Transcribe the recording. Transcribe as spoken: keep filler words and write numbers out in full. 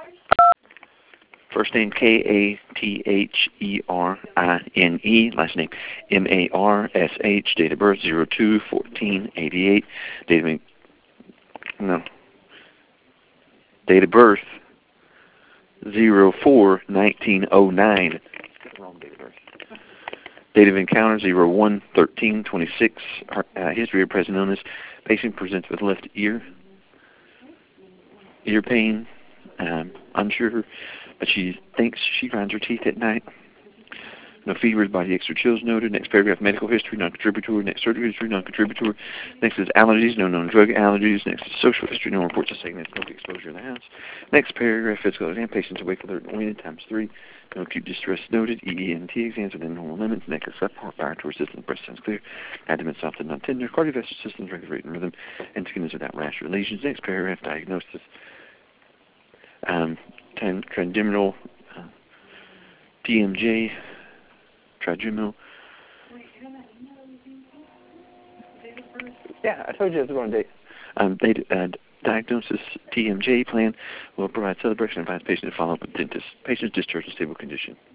First name K A T H E R I N E. Last name M A R S H. Date of birth zero two fourteen eighty-eight. Date of no. Date of birth zero four nineteen oh nine. Wrong date of birth. Date of encounter zero one thirteen twenty-six. Uh, history of present illness. Patient presents with left ear. Ear pain. Um, unsure, but she thinks she grinds her teeth at night. No fevers, body aches or chills noted. Next paragraph, medical history, non-contributory. Next surgery history, non-contributory. Next is allergies, no known drug allergies. Next is social history, no reports of sickness, no exposure in the house. Next paragraph, physical exam, patients awake, alert, and waited, times three. No acute distress noted. E E N T exams within normal limits. Neck is left part, respiratory system, breast sounds clear. Abdomen soft and not tender. Cardiovascular system, regular rate and rhythm. And skin is without rash or lesions. Next paragraph, diagnosis. Um, trigeminal, uh, D M J, trigeminal. Yeah, I told you it was the wrong date. Um, they, uh, diagnosis T M J plan will provide celebration and advise patient to follow up with dentist. Patient's discharged in stable condition.